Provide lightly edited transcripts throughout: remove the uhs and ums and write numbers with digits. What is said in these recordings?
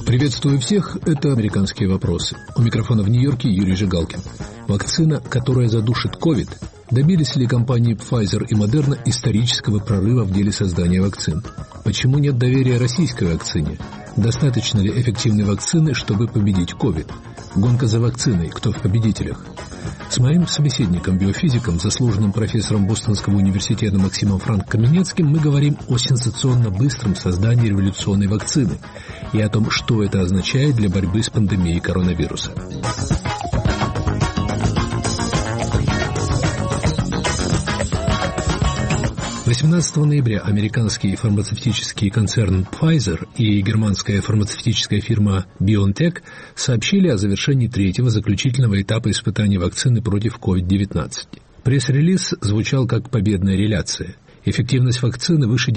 Приветствую всех, это «Американские вопросы». У микрофона в Нью-Йорке Юрий Жигалкин. Вакцина, которая задушит COVID. Добились ли компании Pfizer и Moderna исторического прорыва в деле создания вакцин? Почему нет доверия российской вакцине? Достаточно ли эффективной вакцины, чтобы победить COVID? Гонка за вакциной. Кто в победителях? С моим собеседником, биофизиком, заслуженным профессором Бостонского университета Максимом Франк-Каменецким мы говорим о сенсационно быстром создании революционной вакцины и о том, что это означает для борьбы с пандемией коронавируса. 18 ноября американский фармацевтический концерн Pfizer и германская фармацевтическая фирма BioNTech сообщили о завершении третьего заключительного этапа испытаний вакцины против COVID-19. Пресс-релиз звучал как победная реляция. Эффективность вакцины выше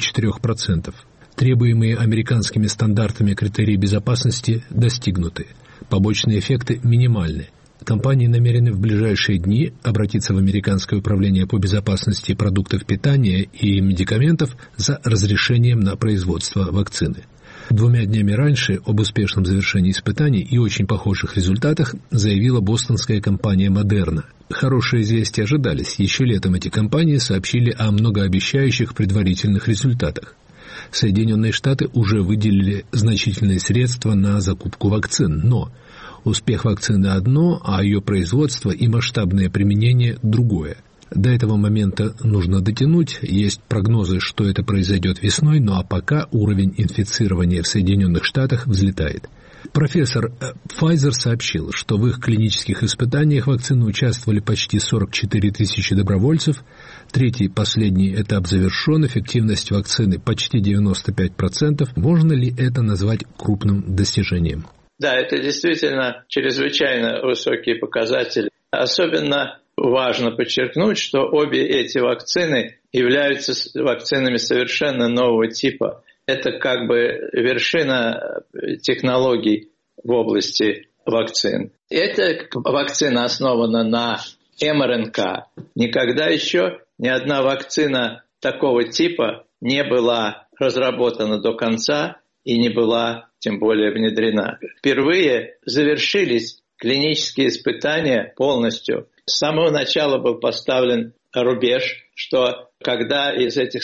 94%. Требуемые американскими стандартами критерии безопасности достигнуты. Побочные эффекты минимальны. Компании намерены в ближайшие дни обратиться в Американское управление по безопасности продуктов питания и медикаментов за разрешением на производство вакцины. 2 днями раньше об успешном завершении испытаний и очень похожих результатах заявила бостонская компания Moderna. Хорошие известия ожидались. Еще летом эти компании сообщили о многообещающих предварительных результатах. Соединенные Штаты уже выделили значительные средства на закупку вакцин, но успех вакцины одно, а ее производство и масштабное применение другое. До этого момента нужно дотянуть, есть прогнозы, что это произойдет весной, ну а пока уровень инфицирования в Соединенных Штатах взлетает. Профессор, Pfizer сообщил, что в их клинических испытаниях вакцины участвовали почти 44 тысячи добровольцев. Третий, последний этап завершен, эффективность вакцины почти 95%. Можно ли это назвать крупным достижением? Да, это действительно чрезвычайно высокие показатели. Особенно важно подчеркнуть, что обе эти вакцины являются вакцинами совершенно нового типа. Это как бы вершина технологий в области вакцин. Эта вакцина основана на МРНК. Никогда еще ни одна вакцина такого типа не была разработана до конца и не была тем более внедрена. Впервые завершились клинические испытания полностью. С самого начала был поставлен рубеж, что когда из этих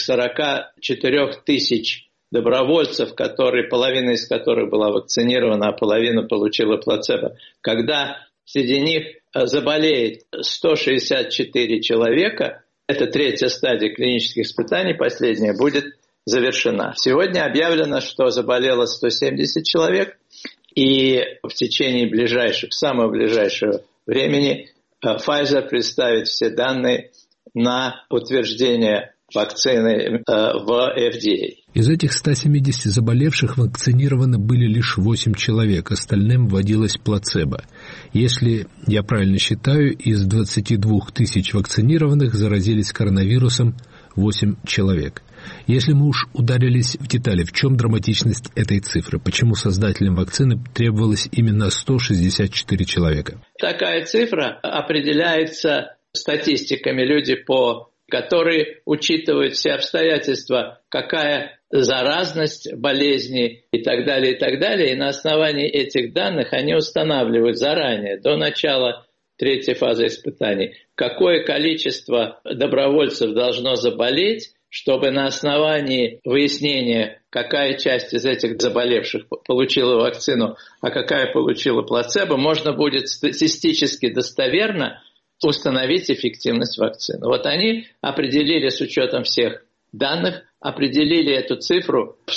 44 тысяч добровольцев, половина из которых была вакцинирована, а половина получила плацебо, когда среди них заболеет 164 человека, это третья стадия клинических испытаний, последняя, будет завершена. Сегодня объявлено, что заболело 170 человек, и в течение самого ближайшего времени Pfizer представит все данные на утверждение вакцины в FDA. Из этих 170 заболевших вакцинированы были лишь 8 человек, остальным вводилось плацебо. Если я правильно считаю, из 22 тысяч вакцинированных заразились коронавирусом 8 человек. Если мы уж ударились в детали, в чем драматичность этой цифры? Почему создателям вакцины требовалось именно 164 человека? Такая цифра определяется статистиками, которые учитывают все обстоятельства, какая заразность болезни и так далее, и так далее. И на основании этих данных они устанавливают заранее, до начала третьей фазы испытаний, какое количество добровольцев должно заболеть, чтобы на основании выяснения, какая часть из этих заболевших получила вакцину, а какая получила плацебо, можно будет статистически достоверно установить эффективность вакцины. Вот они определили с учетом всех данных, определили эту цифру в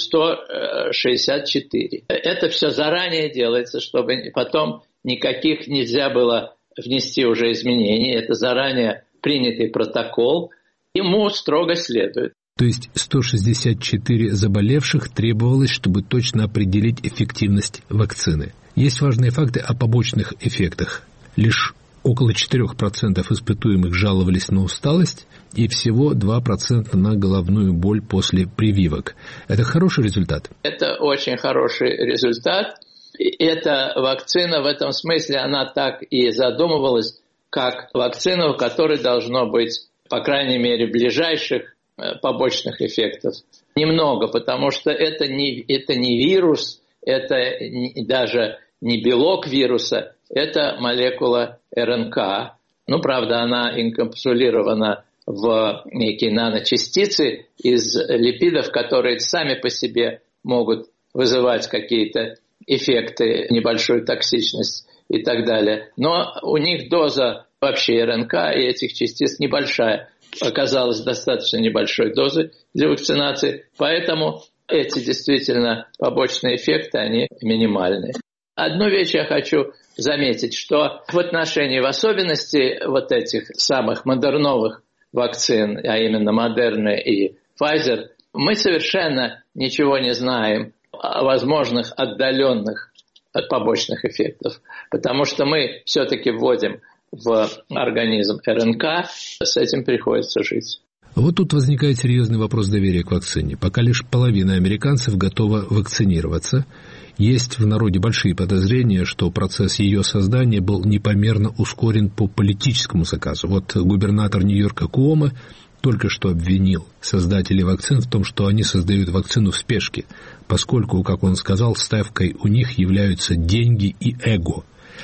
164. Это все заранее делается, чтобы потом никаких нельзя было внести уже изменений. Это заранее принятый протокол. Ему строго следует. То есть 164 заболевших требовалось, чтобы точно определить эффективность вакцины. Есть важные факты о побочных эффектах. Лишь около 4% испытуемых жаловались на усталость и всего 2% на головную боль после прививок. Это хороший результат? Это очень хороший результат. Эта вакцина в этом смысле, она так и задумывалась, как вакцина, у которой должно быть, по крайней мере, ближайших побочных эффектов немного, потому что это не вирус, это даже не белок вируса, это молекула РНК. Ну, правда, она инкапсулирована в некие наночастицы из липидов, которые сами по себе могут вызывать какие-то эффекты, небольшую токсичность и так далее. Но у них доза вообще РНК и этих частиц небольшая. Оказалось достаточно небольшой дозы для вакцинации, поэтому эти действительно побочные эффекты, они минимальные. Одну вещь я хочу заметить, что в отношении, в особенности вот этих самых модерновых вакцин, а именно Moderna и Pfizer, мы совершенно ничего не знаем о возможных отдаленных побочных эффектов, потому что мы все-таки вводим в организм РНК, с этим приходится жить. Вот тут возникает серьезный вопрос доверия к вакцине. Пока лишь половина американцев готова вакцинироваться, есть в народе большие подозрения, что процесс ее создания был непомерно ускорен по политическому заказу. Вот губернатор Нью-Йорка Куомо только что обвинил создателей вакцин в том, что они создают вакцину в спешке, поскольку, как он сказал, ставкой у них являются деньги и эго.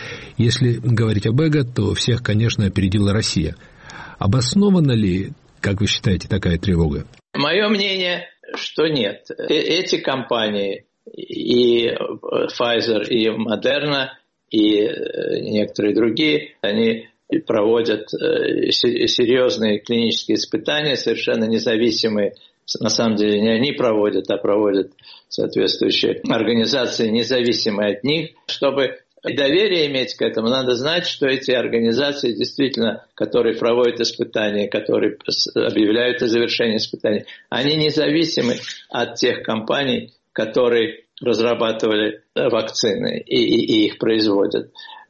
Если говорить об эго, то всех, конечно, опередила Россия. Обоснована ли, как вы считаете, такая тревога? Мое мнение, что нет. Эти компании, и Pfizer, и Moderna, и некоторые другие, они проводят серьезные клинические испытания, совершенно независимые. На самом деле не они проводят, а проводят соответствующие организации, независимые от них. Чтобы доверие иметь к этому, надо знать, что эти организации действительно, которые проводят испытания, которые объявляют о завершении испытаний, они независимы от тех компаний, которые разрабатывали вакцины и их производят.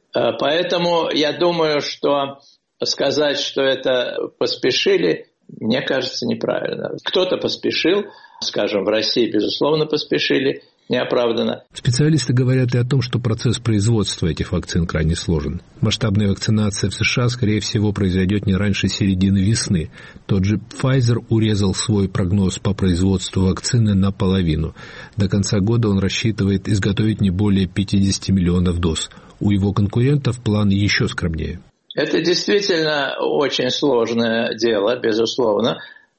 Поэтому я думаю, что сказать, что это поспешили, мне кажется, неправильно. Кто-то поспешил, скажем, в России, безусловно, поспешили, неоправданно. Специалисты говорят и о том, что процесс производства этих вакцин крайне сложен. Масштабная вакцинация в США, скорее всего, произойдет не раньше середины весны. Тот же Pfizer урезал свой прогноз по производству вакцины наполовину. До конца года он рассчитывает изготовить не более 50 миллионов доз. У его конкурентов план еще скромнее. Это действительно очень сложное дело, безусловно.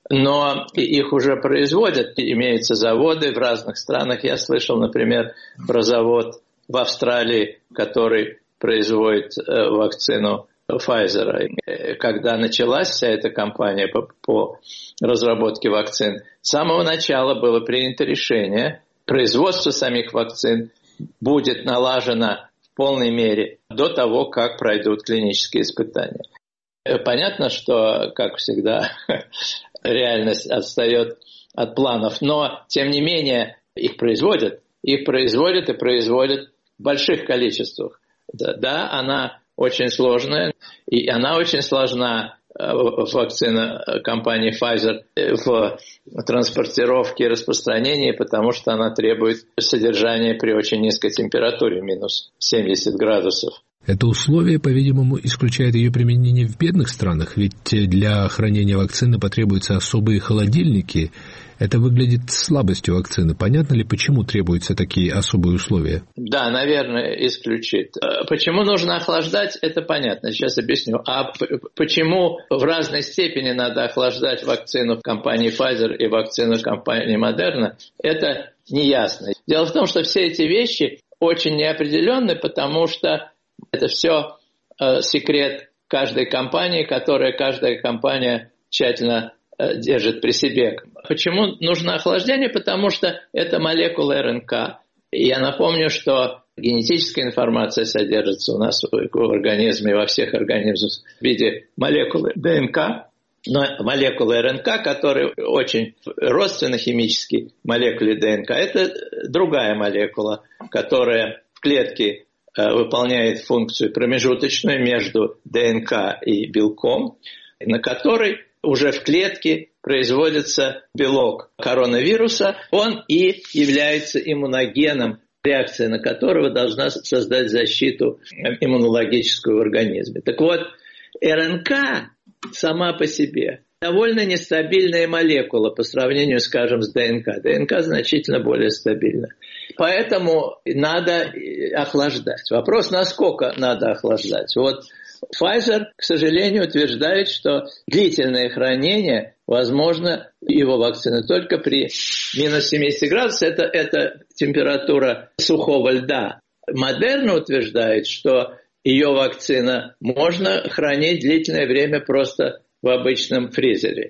Но их уже производят, имеются заводы в разных странах. Я слышал, например, про завод в Австралии, который производит вакцину Pfizer. Когда началась вся эта кампания по разработке вакцин, с самого начала было принято решение, производство самих вакцин будет налажено в полной мере до того, как пройдут клинические испытания. Понятно, что, как всегда, реальность отстает от планов, но, тем не менее, их производят и производят в больших количествах. Да, она очень сложная, и она очень сложна, вакцина компании Pfizer, в транспортировке и распространении, потому что она требует содержания при очень низкой температуре, минус 70 градусов. Это условие, по-видимому, исключает ее применение в бедных странах, ведь для хранения вакцины потребуются особые холодильники. Это выглядит слабостью вакцины. Понятно ли, почему требуются такие особые условия? Да, наверное, исключит. Почему нужно охлаждать, это понятно. Сейчас объясню. А почему в разной степени надо охлаждать вакцину компании Pfizer и вакцину компании Moderna, это неясно. Дело в том, что все эти вещи очень неопределенны, потому что это все секрет каждой компании, каждая компания тщательно держит при себе. Почему нужно охлаждение? Потому что это молекула РНК. И я напомню, что генетическая информация содержится у нас в организме, во всех организмах в виде молекулы ДНК. Но молекула РНК, которая очень родственна химически молекуле ДНК, это другая молекула, которая в клетке выполняет функцию промежуточную между ДНК и белком, на которой уже в клетке производится белок коронавируса. Он и является иммуногеном, реакция на которого должна создать защиту иммунологическую в организме. Так вот, РНК сама по себе довольно нестабильная молекула по сравнению, скажем, с ДНК. ДНК значительно более стабильна. Поэтому надо охлаждать. Вопрос, насколько надо охлаждать. Вот Pfizer, к сожалению, утверждает, что длительное хранение возможно его вакцины только при минус 70 градусов. Это температура сухого льда. Moderna утверждает, что ее вакцина можно хранить длительное время просто в обычном фризере.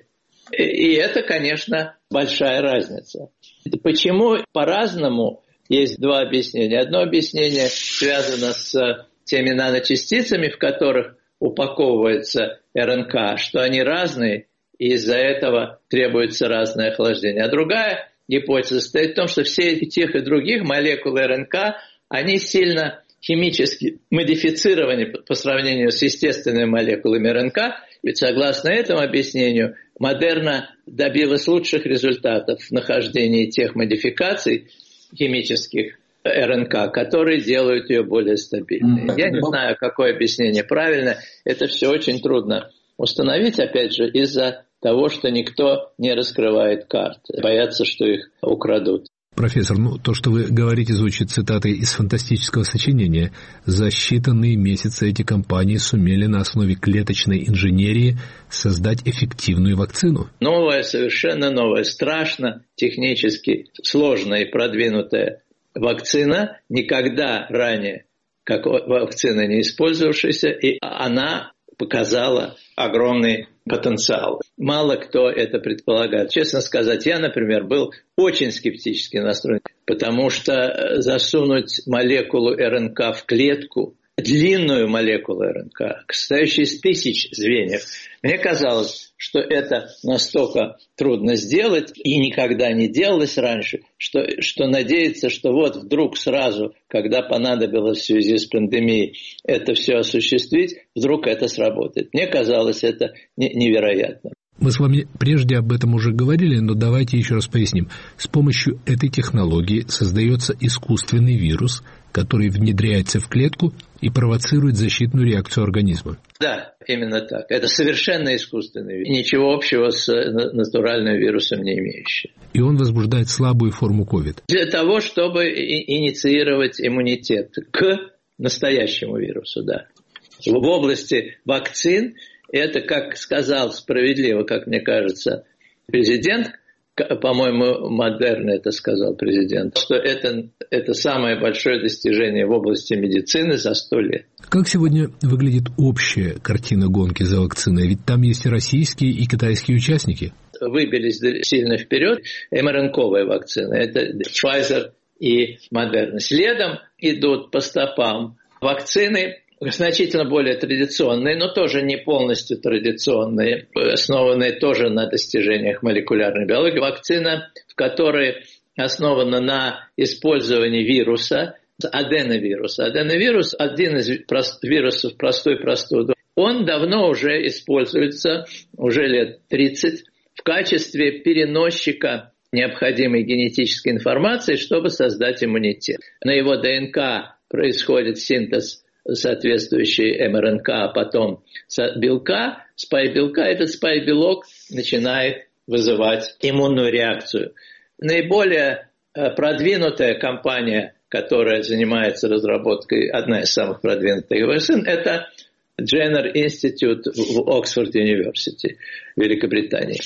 И это, конечно, большая разница. Почему по-разному? Есть два объяснения. Одно объяснение связано с теми наночастицами, в которых упаковывается РНК, что они разные, и из-за этого требуется разное охлаждение. А другая гипотеза состоит в том, что все тех и других молекулы РНК, они сильно химически модифицированы по сравнению с естественными молекулами РНК. Ведь согласно этому объяснению, Moderna добилась лучших результатов в нахождении тех модификаций химических РНК, которые делают ее более стабильной. Я не знаю, какое объяснение правильно. Это все очень трудно установить, опять же, из-за того, что никто не раскрывает карт. Боятся, что их украдут. Профессор, то, что вы говорите, звучит цитатой из фантастического сочинения. За считанные месяцы эти компании сумели на основе клеточной инженерии создать эффективную вакцину. Новая, совершенно новая, страшно технически сложная и продвинутая вакцина, никогда ранее как вакцина не использовавшаяся, и она показала огромный потенциал. Мало кто это предполагает. Честно сказать, я, например, был очень скептически настроен, потому что засунуть молекулу РНК в клетку, длинную молекулу РНК, состоящую из тысяч звеньев, мне казалось, что это настолько трудно сделать и никогда не делалось раньше, что надеяться, что вот вдруг сразу, когда понадобилось в связи с пандемией это все осуществить, вдруг это сработает. Мне казалось это невероятно. Мы с вами прежде об этом уже говорили, но давайте еще раз поясним. С помощью этой технологии создается искусственный вирус, который внедряется в клетку и провоцирует защитную реакцию организма. Да, именно так. Это совершенно искусственный вирус. Ничего общего с натуральным вирусом не имеющий. И он возбуждает слабую форму COVID. Для того, чтобы инициировать иммунитет к настоящему вирусу, да. В области вакцин это, как сказал справедливо, как мне кажется, президент, по-моему, Moderna это сказал президент, что это самое большое достижение в области медицины за 100 лет. Как сегодня выглядит общая картина гонки за вакциной? Ведь там есть и российские, и китайские участники. Выбились сильно вперед МРНК-овые вакцины. Это Pfizer и Moderna. Следом идут по стопам вакцины, значительно более традиционные, но тоже не полностью традиционные, основанные тоже на достижениях молекулярной биологии. Вакцина, в которой основана на использовании вируса, аденовирус. Аденовирус – один из вирусов простой простуды. Он давно уже используется, уже лет 30, в качестве переносчика необходимой генетической информации, чтобы создать иммунитет. На его ДНК происходит синтез соответствующий МРНК, а потом белка, спайк-белка. Этот спайк-белок начинает вызывать иммунную реакцию. Наиболее продвинутая компания, которая занимается разработкой, одна из самых продвинутых вакцин, это Jenner Institute в Оксфорд University в Великобритании.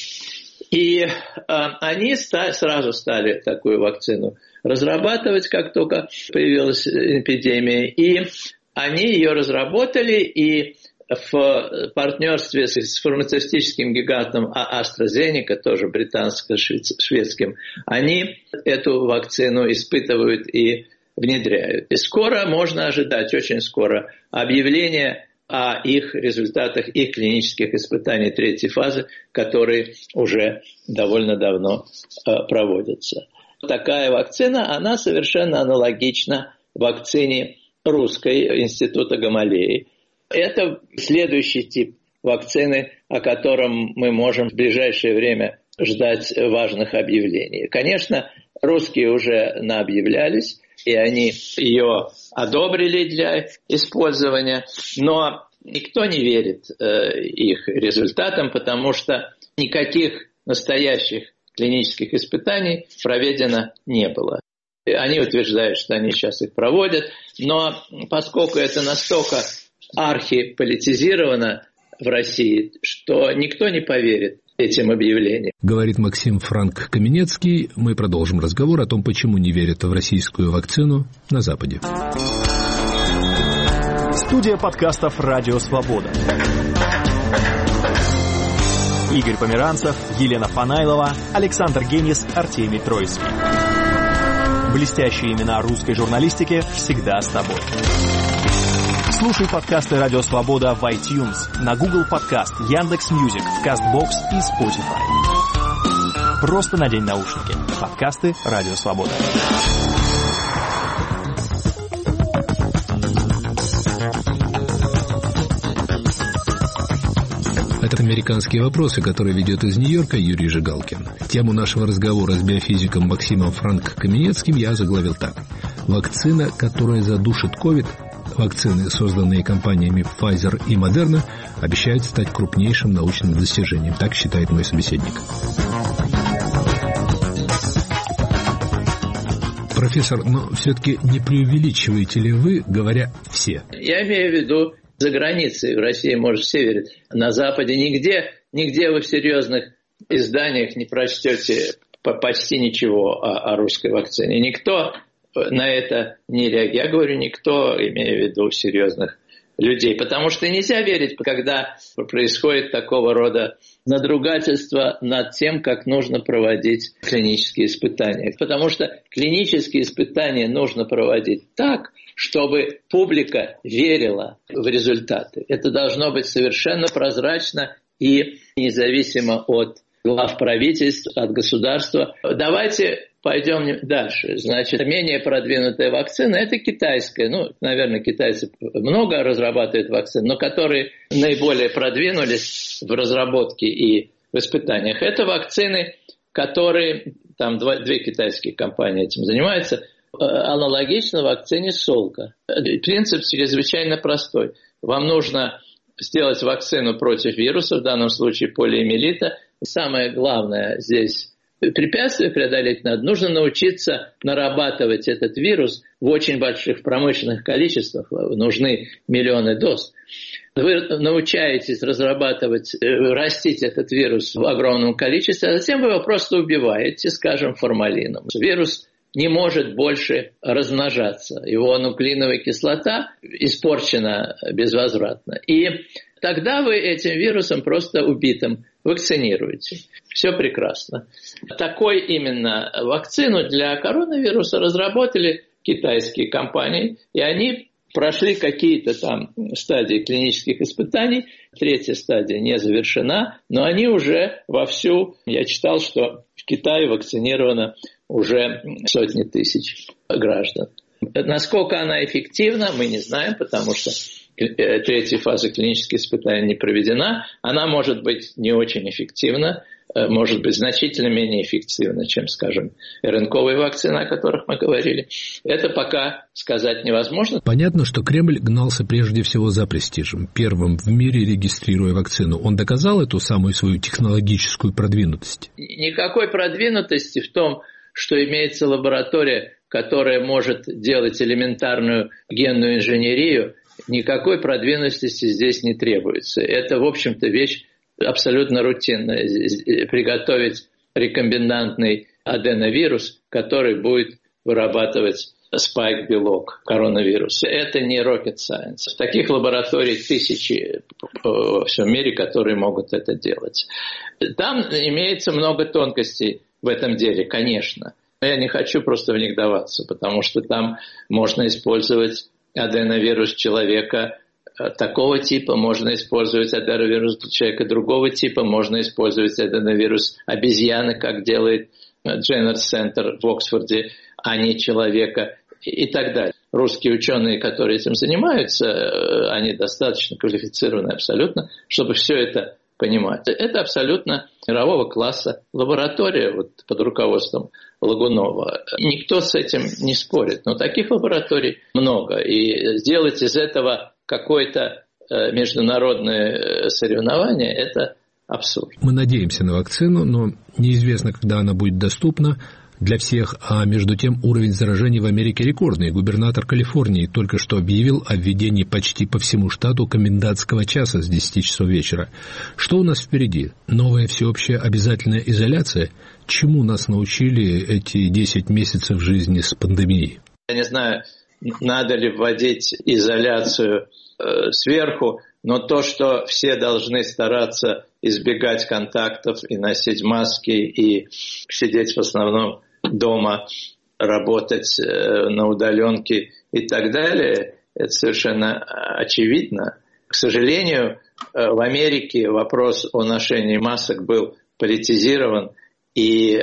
И они сразу стали такую вакцину разрабатывать, как только появилась эпидемия. И они ее разработали, и в партнерстве с фармацевтическим гигантом AstraZeneca, тоже британско-шведским, они эту вакцину испытывают и внедряют. И скоро можно ожидать, очень скоро, объявление о их результатах, их клинических испытаний третьей фазы, которые уже довольно давно проводятся. Такая вакцина, она совершенно аналогична вакцине русской Института Гамалеи. Это следующий тип вакцины, о котором мы можем в ближайшее время ждать важных объявлений. Конечно, русские уже наобъявлялись, и они ее одобрили для использования, но никто не верит их результатам, потому что никаких настоящих клинических испытаний проведено не было. Они утверждают, что они сейчас их проводят, но поскольку это настолько архиполитизировано в России, что никто не поверит этим объявлениям. Говорит Максим Франк-Каменецкий. Мы продолжим разговор о том, почему не верят в российскую вакцину на Западе. Студия подкастов «Радио Свобода». Игорь Померанцев, Елена Фанайлова, Александр Генис, Артемий Троицкий. Блестящие имена русской журналистики всегда с тобой. Слушай подкасты «Радио Свобода» в iTunes, на Google Подкаст, Яндекс.Мьюзик, в Castbox и Spotify. Просто надень наушники. Подкасты «Радио Свобода». Это «Американские вопросы», которые ведет из Нью-Йорка Юрий Жигалкин. Тему нашего разговора с биофизиком Максимом Франк-Каменецким я заглавил так. Вакцина, которая задушит ковид. Вакцины, созданные компаниями Pfizer и Moderna, обещают стать крупнейшим научным достижением. Так считает мой собеседник. Профессор, но все-таки не преувеличиваете ли вы, говоря «все»? Я имею в виду за границей. В России, может, все верят. На Западе нигде вы в серьезных изданиях не прочтете почти ничего о русской вакцине. Никто на это не реагирует. Я говорю, никто, имея в виду серьезных людей. Потому что нельзя верить, когда происходит такого рода надругательство над тем, как нужно проводить клинические испытания. Потому что клинические испытания нужно проводить так, чтобы публика верила в результаты. Это должно быть совершенно прозрачно и независимо от глав правительств, от государства. Давайте пойдем дальше. Значит, менее продвинутая вакцина – это китайская. Наверное, китайцы много разрабатывают вакцин, но которые наиболее продвинулись в разработке и в испытаниях. Это вакцины, которые, там две китайские компании этим занимаются, аналогично вакцине Солка. Принцип чрезвычайно простой. Вам нужно сделать вакцину против вируса, в данном случае полиомиелита. Самое главное здесь препятствие преодолеть надо. Нужно научиться нарабатывать этот вирус в очень больших промышленных количествах. Нужны миллионы доз. Вы научаетесь растить этот вирус в огромном количестве, а затем вы его просто убиваете, скажем, формалином. Вирус не может больше размножаться. Его нуклеиновая кислота испорчена безвозвратно. И тогда вы этим вирусом просто убитым вакцинируете. Все прекрасно. Такой именно вакцину для коронавируса разработали китайские компании, и они прошли какие-то там стадии клинических испытаний. Третья стадия не завершена, но они уже вовсю, я читал, что в Китае вакцинировано уже сотни тысяч граждан. Насколько она эффективна, мы не знаем, потому что третья фаза клинических испытаний не проведена. Она может быть не очень эффективна, может быть значительно менее эффективна, чем, скажем, РНКовые вакцины, о которых мы говорили. Это пока сказать невозможно. Понятно, что Кремль гнался прежде всего за престижем, первым в мире регистрируя вакцину. Он доказал эту самую свою технологическую продвинутость? Никакой продвинутости в том, что имеется лаборатория, которая может делать элементарную генную инженерию, никакой продвинутости здесь не требуется. Это, в общем-то, вещь абсолютно рутинная. Приготовить рекомбинантный аденовирус, который будет вырабатывать спайк-белок коронавируса. Это не rocket science. Таких лабораторий тысячи во всем мире, которые могут это делать. Там имеется много тонкостей в этом деле, конечно. Но я не хочу просто в них даваться, потому что там можно использовать аденовирус человека такого типа, можно использовать аденовирус человека другого типа, можно использовать аденовирус обезьяны, как делает Jenner Center в Оксфорде, а не человека и так далее. Русские ученые, которые этим занимаются, они достаточно квалифицированы абсолютно, чтобы все это понимать. Это абсолютно мирового класса лаборатория под руководством Лагунова. Никто с этим не спорит, но таких лабораторий много. И сделать из этого какое-то международное соревнование – это абсурд. Мы надеемся на вакцину, но неизвестно, когда она будет доступна. для всех, а между тем уровень заражений в Америке рекордный. Губернатор Калифорнии только что объявил о введении почти по всему штату комендантского часа с 10 часов вечера. Что у нас впереди? Новая всеобщая обязательная изоляция? Чему нас научили эти 10 месяцев жизни с пандемией? Я не знаю, надо ли вводить изоляцию сверху, но то, что все должны стараться избегать контактов и носить маски, и сидеть в основном дома, работать на удаленке и так далее, это совершенно очевидно. К сожалению, в Америке вопрос о ношении масок был политизирован, и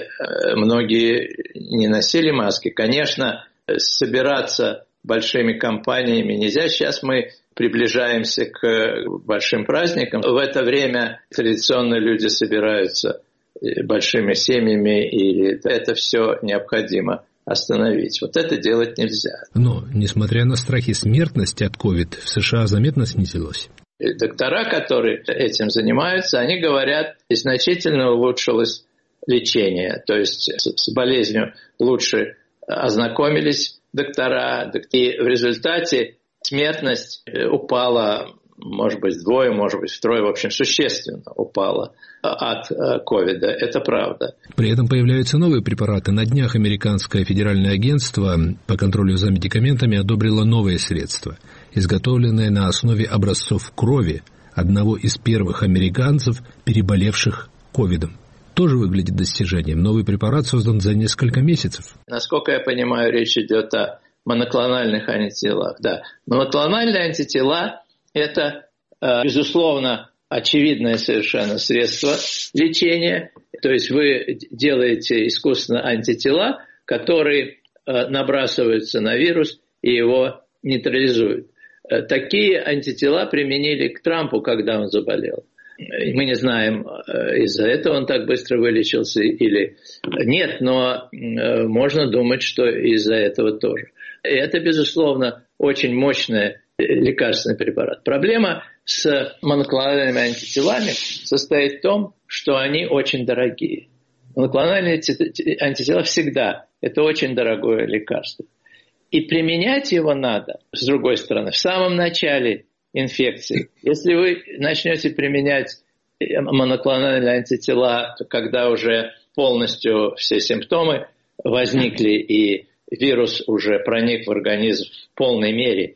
многие не носили маски. Конечно, собираться большими компаниями нельзя. Сейчас мы приближаемся к большим праздникам. В это время традиционно люди собираются большими семьями, и это все необходимо остановить. Вот это делать нельзя. Но, несмотря на страхи смертности от COVID, в США заметно снизилась. Доктора, которые этим занимаются, они говорят, значительно улучшилось лечение. То есть с болезнью лучше ознакомились доктора, и в результате смертность упала, может быть, вдвое, может быть, втрое, в общем, существенно упала от ковида. Это правда. При этом появляются новые препараты. На днях Американское федеральное агентство по контролю за медикаментами одобрило новые средства, изготовленные на основе образцов крови одного из первых американцев, переболевших ковидом. Тоже выглядит достижением. Новый препарат создан за несколько месяцев. Насколько я понимаю, речь идет о моноклональных антителах. Да. Моноклональные антитела – это, безусловно, очевидное совершенно средство лечения. То есть вы делаете искусственно антитела, которые набрасываются на вирус и его нейтрализуют. Такие антитела применили к Трампу, когда он заболел. Мы не знаем, из-за этого он так быстро вылечился или нет, но можно думать, что из-за этого тоже. И это, безусловно, очень мощный лекарственный препарат. Проблема с моноклональными антителами состоит в том, что они очень дорогие. Моноклональные антитела всегда – это очень дорогое лекарство. И применять его надо, с другой стороны, в самом начале инфекции. Если вы начнете применять моноклональные антитела, когда уже полностью все симптомы возникли и вирус уже проник в организм в полной мере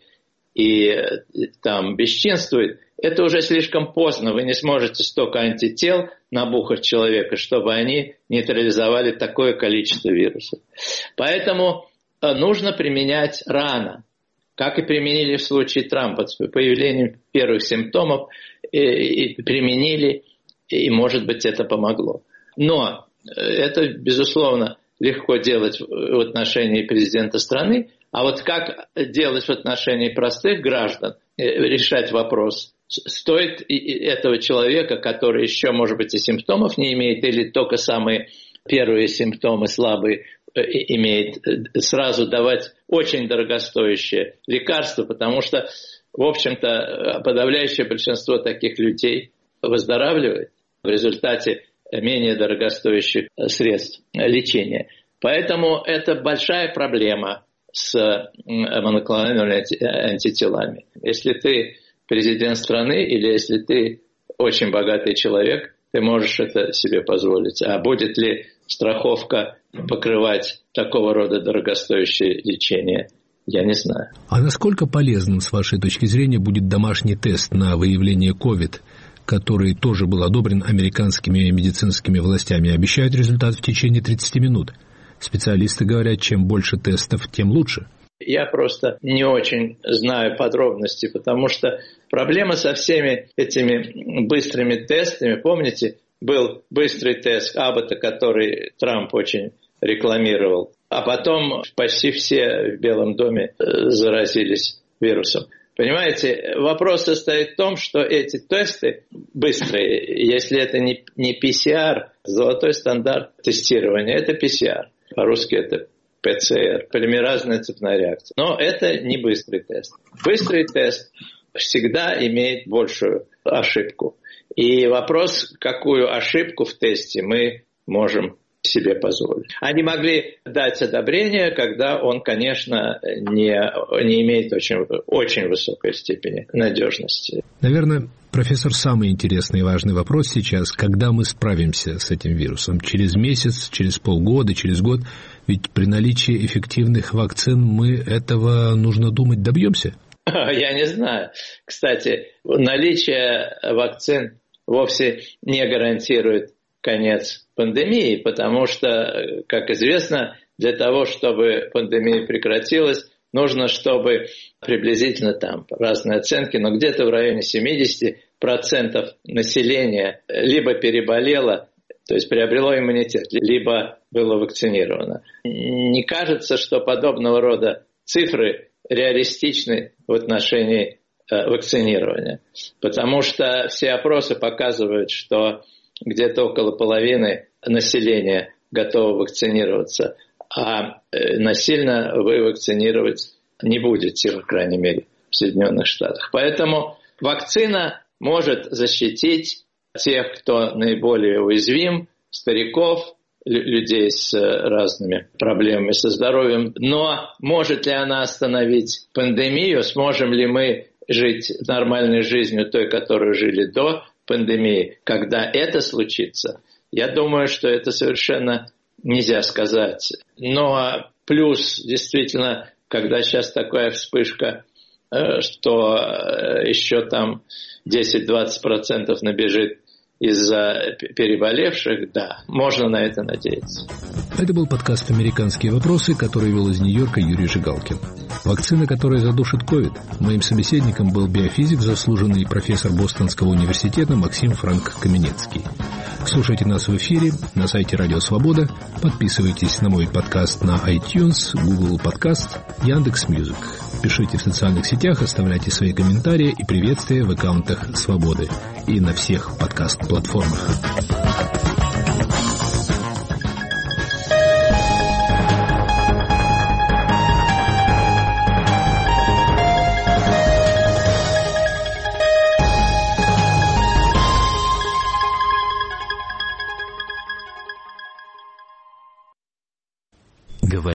и там бесчинствует, это уже слишком поздно. Вы не сможете столько антител набухать человека, чтобы они нейтрализовали такое количество вирусов. Поэтому нужно применять рано. Как и применили в случае Трампа, с появлением первых симптомов, и применили, и, может быть, это помогло. Но это, безусловно, легко делать в отношении президента страны, а вот как делать в отношении простых граждан, решать вопрос, стоит этого человека, который еще, может быть, и симптомов не имеет, или только самые первые симптомы слабые, имеет, сразу давать очень дорогостоящее лекарство, потому что, в общем-то, подавляющее большинство таких людей выздоравливает в результате менее дорогостоящих средств лечения. Поэтому это большая проблема с моноклональными антителами. Если ты президент страны или если ты очень богатый человек, ты можешь это себе позволить. А будет ли страховка покрывать такого рода дорогостоящее лечение, я не знаю. А насколько полезным, с вашей точки зрения, будет домашний тест на выявление COVID, который тоже был одобрен американскими медицинскими властями? Обещают результат в течение 30 минут. Специалисты говорят, чем больше тестов, тем лучше. Я просто не очень знаю подробности, потому что проблема со всеми этими быстрыми тестами, помните, был быстрый тест Аббота, который Трамп очень рекламировал, а потом почти все в Белом доме заразились вирусом. Понимаете, вопрос состоит в том, что эти тесты быстрые, если это не PCR, золотой стандарт тестирования, это PCR, по-русски это ПЦР, полимеразная цепная реакция. Но это не быстрый тест. Быстрый тест всегда имеет большую ошибку. И вопрос, какую ошибку в тесте мы можем себе позволить. Они могли дать одобрение, когда он, конечно, не имеет очень высокой степени надежности. Наверное, профессор, самый интересный и важный вопрос сейчас, когда мы справимся с этим вирусом? Через месяц, через полгода, через год? Ведь при наличии эффективных вакцин мы этого, нужно думать, добьемся? Я не знаю. Кстати, наличие вакцин вовсе не гарантирует конец пандемии, потому что, как известно, для того, чтобы пандемия прекратилась, нужно, чтобы приблизительно там разные оценки, но где-то в районе 70% населения либо переболело, то есть приобрело иммунитет, либо было вакцинировано. Не кажется, что подобного рода цифры реалистичны в отношении вакцинирования, потому что все опросы показывают, что где-то около половины населения готово вакцинироваться, а насильно вы вакцинировать не будете, по крайней мере, в Соединенных Штатах. Поэтому вакцина может защитить тех, кто наиболее уязвим, стариков, людей с разными проблемами со здоровьем. Но может ли она остановить пандемию? Сможем ли мы жить нормальной жизнью той, которую жили до пандемии? Когда это случится, я думаю, что это совершенно нельзя сказать. Но плюс, действительно, когда сейчас такая вспышка, что еще там 10-20% набежит из-за переболевших, да, можно на это надеяться. Это был подкаст «Американские вопросы», который вел из Нью-Йорка Юрий Жигалкин. Вакцина, которая задушит ковид. Моим собеседником был биофизик, заслуженный профессор Бостонского университета Максим Франк Каменецкий. Слушайте нас в эфире на сайте Радио Свобода. Подписывайтесь на мой подкаст на iTunes, Google Podcast, Яндекс.Мьюзик. Пишите в социальных сетях, оставляйте свои комментарии и приветствия в аккаунтах Свободы и на всех подкаст-платформах.